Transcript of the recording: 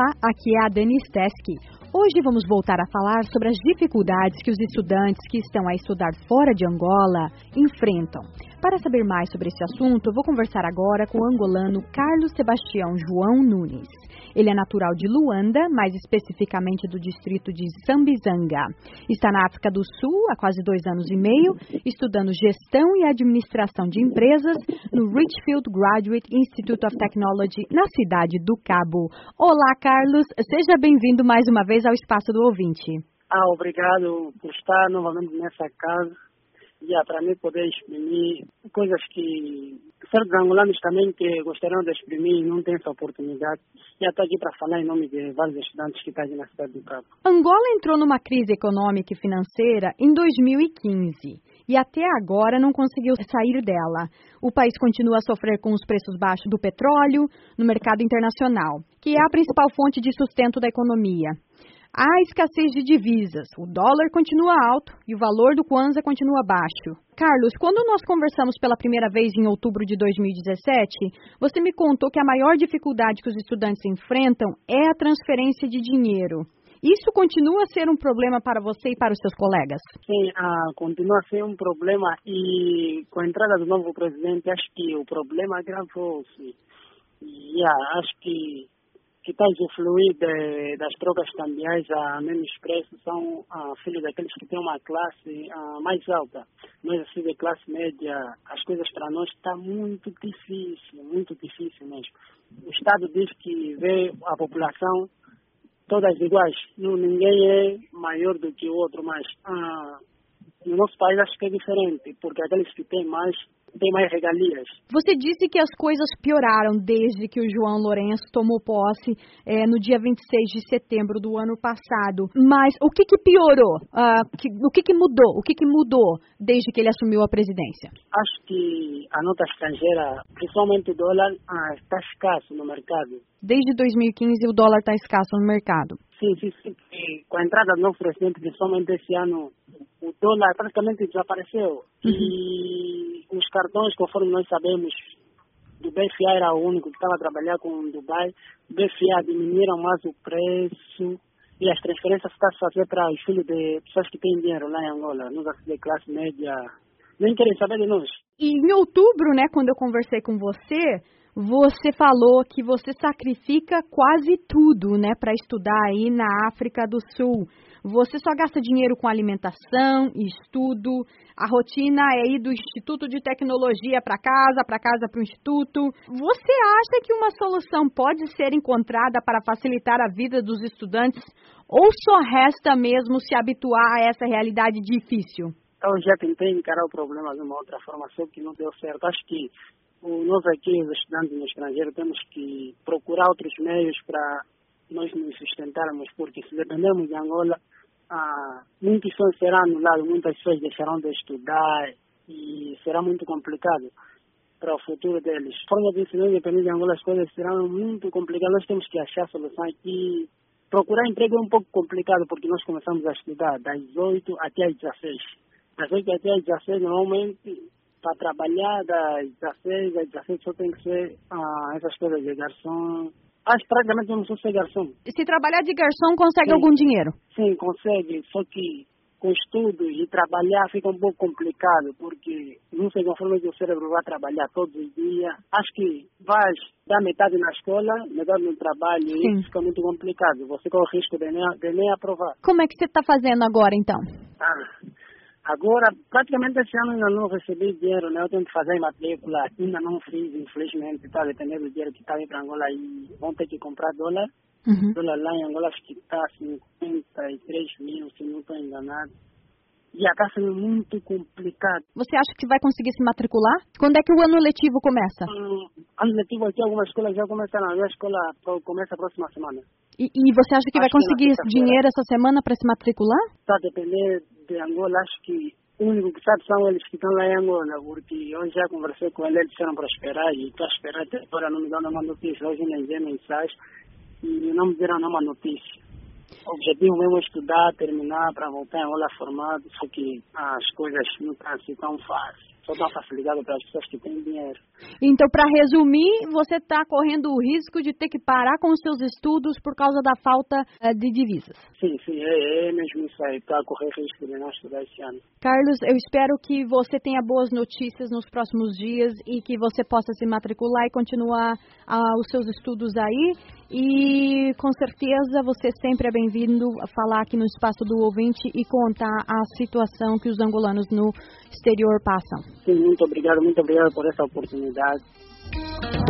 Olá, aqui é a Dani Steski. Hoje vamos voltar a falar sobre as dificuldades que os estudantes que estão a estudar fora de Angola enfrentam. Para saber mais sobre esse assunto, eu vou conversar agora com o angolano Carlos Sebastião João Nunes. Ele é natural de Luanda, mais especificamente do distrito de Sambizanga. Está na África do Sul há quase 2 anos e meio, estudando gestão e administração de empresas no Richfield Graduate Institute of Technology, na cidade do Cabo. Olá, Carlos. Seja bem-vindo mais uma vez ao Espaço do Ouvinte. Obrigado por estar novamente nessa casa e para mim poder exprimir coisas que certos angolanos também que gostariam de exprimir e não têm essa oportunidade. E estou aqui para falar em nome de vários estudantes que estão aqui na cidade do Cabo. Angola entrou numa crise econômica e financeira em 2015 e até agora não conseguiu sair dela. O país continua a sofrer com os preços baixos do petróleo no mercado internacional, que é a principal fonte de sustento da economia. Há escassez de divisas, o dólar continua alto e o valor do Kwanza continua baixo. Carlos, quando nós conversamos pela primeira vez em outubro de 2017, você me contou que a maior dificuldade que os estudantes enfrentam é a transferência de dinheiro. Isso continua a ser um problema para você e para os seus colegas? Sim, continua a ser um problema e com a entrada do novo presidente, acho que o problema agravou-se. Acho que está a usufruir das trocas cambiais a menos preço são filhos daqueles que têm uma classe mais alta. Nós, assim, de classe média, as coisas para nós está muito difícil mesmo. O Estado diz que vê a população todas iguais. Ninguém é maior do que o outro, mas no nosso país acho que é diferente, porque aqueles que têm mais regalias. Você disse que as coisas pioraram desde que o João Lourenço tomou posse no dia 26 de setembro do ano passado. Mas o que piorou? O que mudou? O que mudou desde que ele assumiu a presidência? Acho que a nota estrangeira, principalmente o dólar, está escasso no mercado. Desde 2015 o dólar está escasso no mercado. Sim. E com a entrada do novo presidente, principalmente esse ano, o dólar praticamente desapareceu. E os cartões, conforme nós sabemos, do BFA era o único que estava a trabalhar com o Dubai. O BFA diminuíram mais o preço e as transferências estão a fazer para os filhos de pessoas que têm dinheiro lá em Angola, nós de classe média, nem querem saber de nós. E em outubro, quando eu conversei com você falou que você sacrifica quase tudo, para estudar aí na África do Sul. Você só gasta dinheiro com alimentação, estudo, a rotina é ir do Instituto de Tecnologia para casa para o Instituto. Você acha que uma solução pode ser encontrada para facilitar a vida dos estudantes ou só resta mesmo se habituar a essa realidade difícil? Eu já tentei encarar o problema de uma outra forma, só que não deu certo. Acho que nós aqui, os estudantes no estrangeiro, temos que procurar outros meios para nós nos sustentarmos, porque se dependermos de Angola, muitos sonhos serão anulados, muitas pessoas deixarão de estudar e será muito complicado para o futuro deles. A forma de se não depender de Angola, as coisas serão muito complicadas. Nós temos que achar soluções e procurar emprego é um pouco complicado, porque nós começamos a estudar das 8 até as 16. Das 8 até as 16, normalmente, para trabalhar das 16 às 17 só tem que ser essas coisas de garçom. Acho que praticamente não sou ser garçom. Se trabalhar de garçom, consegue algum dinheiro? Sim, consegue. Só que com estudos e trabalhar fica um pouco complicado, porque não sei conforme que o cérebro vai trabalhar todos os dias. Acho que vais dar metade na escola, metade no trabalho, e isso fica muito complicado. Você corre o risco de nem aprovar. Como é que você está fazendo agora, então? Agora, praticamente esse ano ainda não recebi dinheiro, Eu tenho que fazer matrícula, ainda não fiz, infelizmente, está dependendo do dinheiro que está aí para Angola e vão ter que comprar dólar. Dólar lá em Angola acho que está 53 mil, se não estou enganado. E está sendo muito complicado. Você acha que vai conseguir se matricular? Quando é que o ano letivo começa? Ano letivo aqui, algumas escolas já começaram, a minha escola começa a próxima semana. E você acha que vai conseguir dinheiro essa semana para se matricular? Está a depender de Angola, acho que o único que sabe são eles que estão lá em Angola, porque eu já conversei com eles disseram para esperar e estou a esperar até agora, não me dão nenhuma notícia. Hoje nem enviei mensagem e não me deram nenhuma notícia. O objetivo mesmo é estudar, terminar para voltar em Angola formado, só que as coisas não estão assim tão fáceis. só está facilitado para as pessoas que têm dinheiro. Então, para resumir, você está correndo o risco de ter que parar com os seus estudos por causa da falta de divisas. Sim, é mesmo isso aí, está a correr risco de não estudar esse ano. Carlos, eu espero que você tenha boas notícias nos próximos dias e que você possa se matricular e continuar os seus estudos aí. E com certeza você sempre é bem-vindo a falar aqui no Espaço do Ouvinte e contar a situação que os angolanos no exterior passam. Sim, muito obrigado por essa oportunidade.